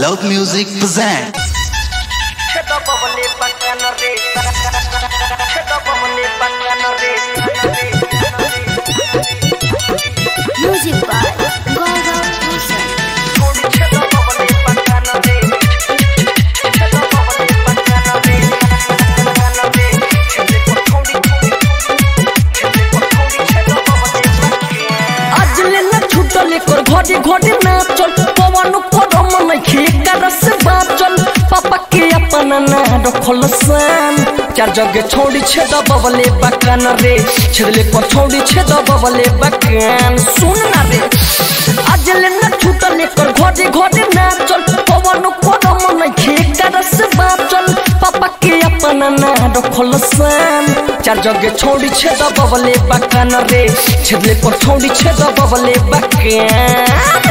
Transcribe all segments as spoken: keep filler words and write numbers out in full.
Loud Music present. Music by Gaurav Bhushan. घोड़ी घोड़ी नाचल पवन करम नहीं करस बाचल पापा के अपना ना रखल सान चार जगह छोड़ी छेद बबले बकान रे छेदले पर छोड़ी छेद बबले बकान सुन ना रे आज ले ना छूटले कर घोड़ी घोड़ी नाचल पवन करम नहीं करस बाचल पापा के अपना ना रखल सान चार जगह छोड़ी छेद बबले बकान रे छेदले पर छोड़ी छेद बबले बकान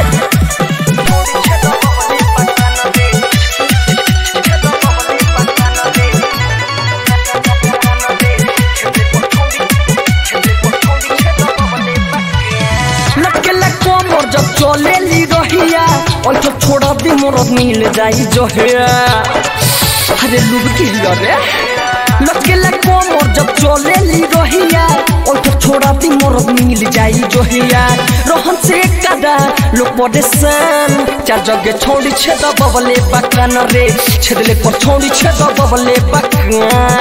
जब चले ली रहिया और तो छोड़ा दी मोरत मिल जाई जो है अरे लुब की रे लटकेला कोमर जब चले ली रहिया और तो छोड़ा दी मोरत मिल जाई जो है रोहन से कदा लोग परेशान चार जगह छोड़ी छेद बबले बकान रे छेदले पर छोड़ी छेद बबले बकान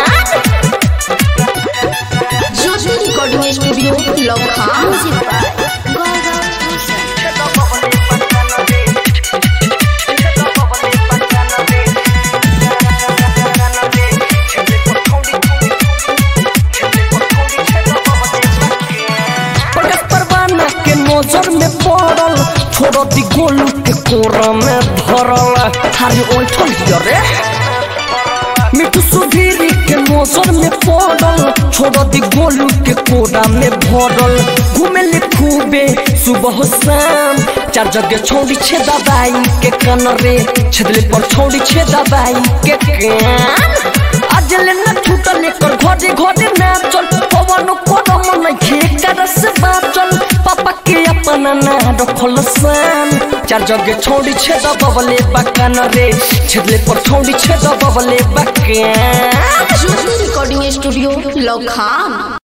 ज्योति रिकॉर्डिंग स्टूडियो लखा म्यूजिक बाय गौरव भूषण। नजर में पड़ल छोड़ दी गोलू के कोरा में धरल थारी ओठल रे मिठू सुधीरी के नजर में पड़ल छोड़ दी गोलू के कोरा में भरल घूमे ले खूबे सुबह शाम चार जगह छोड़ी छे दबाई के कान रे छेदले पर छोड़ी छे दबाई के कान आज ले ना छूटले कर घोड़े घोड़े नाचल पवन करम नहीं करस बाचल पापा के अपना ना रखल सान चार जगह छोड़ी छेद बबले बकान रे छेदले पर छोड़ी छेद बबले बकान ज्योति रिकॉर्डिंग स्टूडियो लखा।